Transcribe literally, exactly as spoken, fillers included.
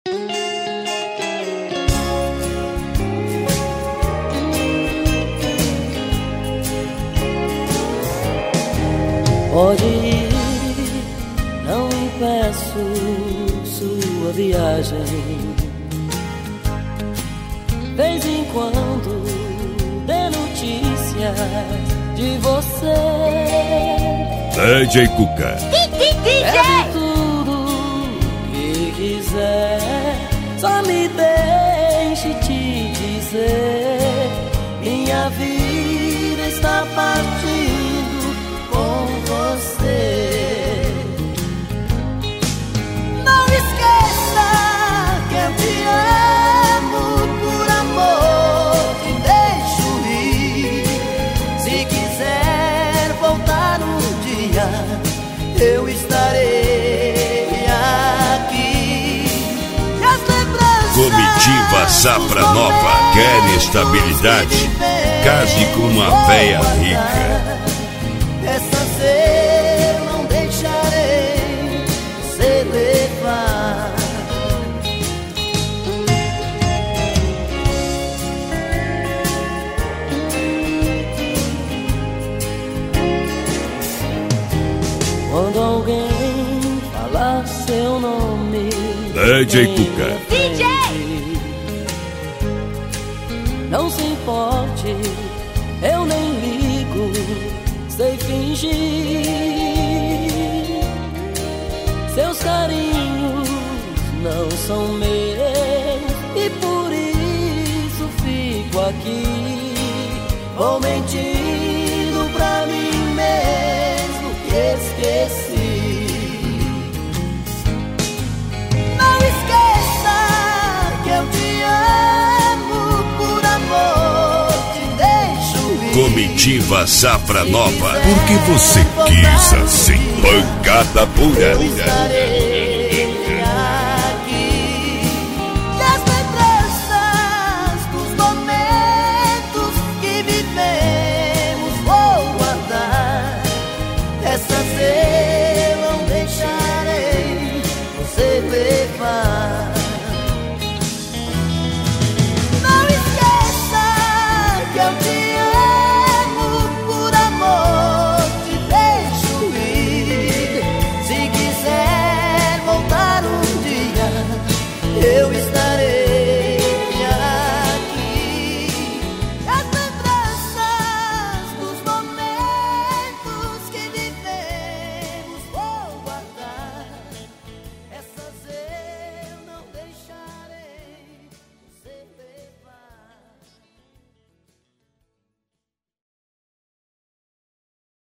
Pode ir, não impeço sua viagem. Vez em quando dê notícias de você. D J Cuca. Peço tudo que quiser, só me deixe te dizer: minha vida está partindo com você. Não esqueça que eu te amo, por amor te deixo ir. Se quiser voltar um dia, eu estarei aqui. E as lembranças Comitiva Safra Nova quer estabilidade. Case com uma véia rica. Essas eu não deixarei você levar. Quando alguém falar seu nome, D J Cuca. D J! Não se importe, eu nem ligo, sei fingir. Seus carinhos não são meus e por isso fico aqui. Vou mentindo pra mim mesmo que esqueci. Não esqueça que eu te amo, por amor te deixo ir. Comitiva Safra Nova, porque você quis assim. Pancada pura. Eu estarei aqui. E as lembranças dos momentos que vivemos vou guardar. Essas eu não deixarei você levar. Não esqueça que eu te amo, por amor te deixo ir. Se quiser voltar um dia, eu estarei